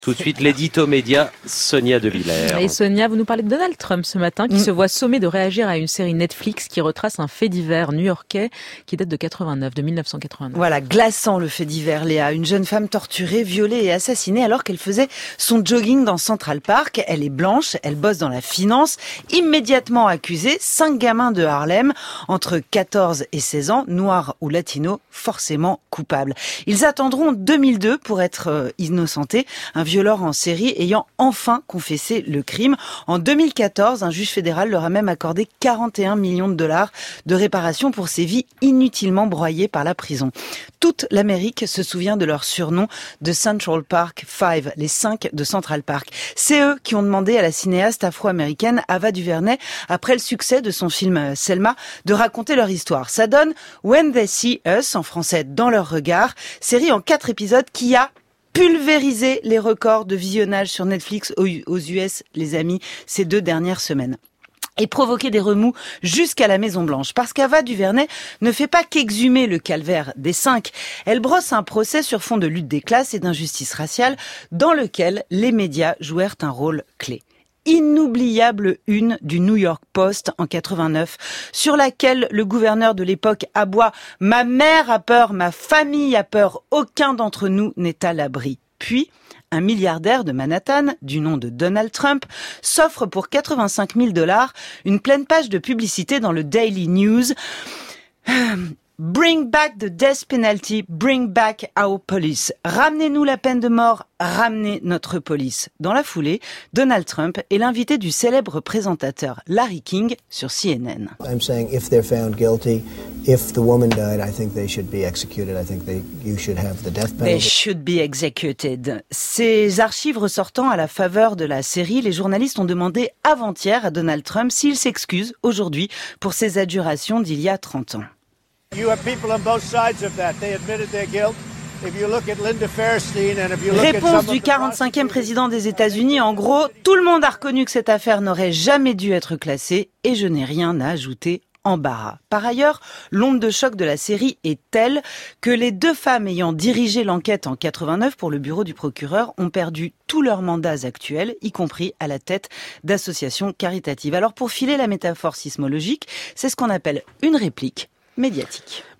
Tout de suite, l'édito média, Sonia De Villers. Et Sonia, vous nous parlez de Donald Trump ce matin, qui se voit sommé de réagir à une série Netflix qui retrace un fait divers new-yorkais qui date de 1989. Voilà, glaçant le fait divers, Léa. Une jeune femme torturée, violée et assassinée alors qu'elle faisait son jogging dans Central Park. Elle est blanche, elle bosse dans la finance. Immédiatement accusée, 5 gamins de Harlem, entre 14 et 16 ans, noirs ou latinos, forcément coupables. Ils attendront 2002 pour être innocentés. Un violeur en série ayant enfin confessé le crime. En 2014, un juge fédéral leur a même accordé 41 millions de dollars de réparation pour ces vies inutilement broyées par la prison. Toute l'Amérique se souvient de leur surnom de Central Park 5, les 5 de Central Park. C'est eux qui ont demandé à la cinéaste afro-américaine Ava DuVernay, après le succès de son film Selma, de raconter leur histoire. Ça donne When They See Us, en français Dans leur regard, série en 4 épisodes qui a pulvériser les records de visionnage sur Netflix aux US, les amis, ces 2 dernières semaines. Et provoquer des remous jusqu'à la Maison-Blanche. Parce qu'Ava DuVernay ne fait pas qu'exhumer le calvaire des 5. Elle brosse un procès sur fond de lutte des classes et d'injustice raciale dans lequel les médias jouèrent un rôle clé. Inoubliable une du New York Post en 89, sur laquelle le gouverneur de l'époque aboie « Ma mère a peur, ma famille a peur, aucun d'entre nous n'est à l'abri ». Puis, un milliardaire de Manhattan, du nom de Donald Trump, s'offre pour 85 000 $ une pleine page de publicité dans le Daily News. Bring back the death penalty, bring back our police. Ramenez-nous la peine de mort, ramenez notre police. Dans la foulée, Donald Trump est l'invité du célèbre présentateur Larry King sur CNN. I'm saying if they're found guilty, if the woman died, I think they should be executed. I think you should have the death penalty. They should be executed. Ces archives ressortant à la faveur de la série, les journalistes ont demandé avant-hier à Donald Trump s'il s'excuse aujourd'hui pour ses adjurations d'il y a 30 ans. You have people on both sides of that. They admitted their guilt. If you look at Linda Fairstein and if you look at Réponse du 45e président des États-Unis. En gros, tout le monde a reconnu que cette affaire n'aurait jamais dû être classée et je n'ai rien à ajouter. Embarras. Par ailleurs, l'onde de choc de la série est telle que les 2 femmes ayant dirigé l'enquête en 89 pour le bureau du procureur ont perdu tous leurs mandats actuels, y compris à la tête d'associations caritatives. Alors pour filer la métaphore sismologique, c'est ce qu'on appelle une réplique médiatique.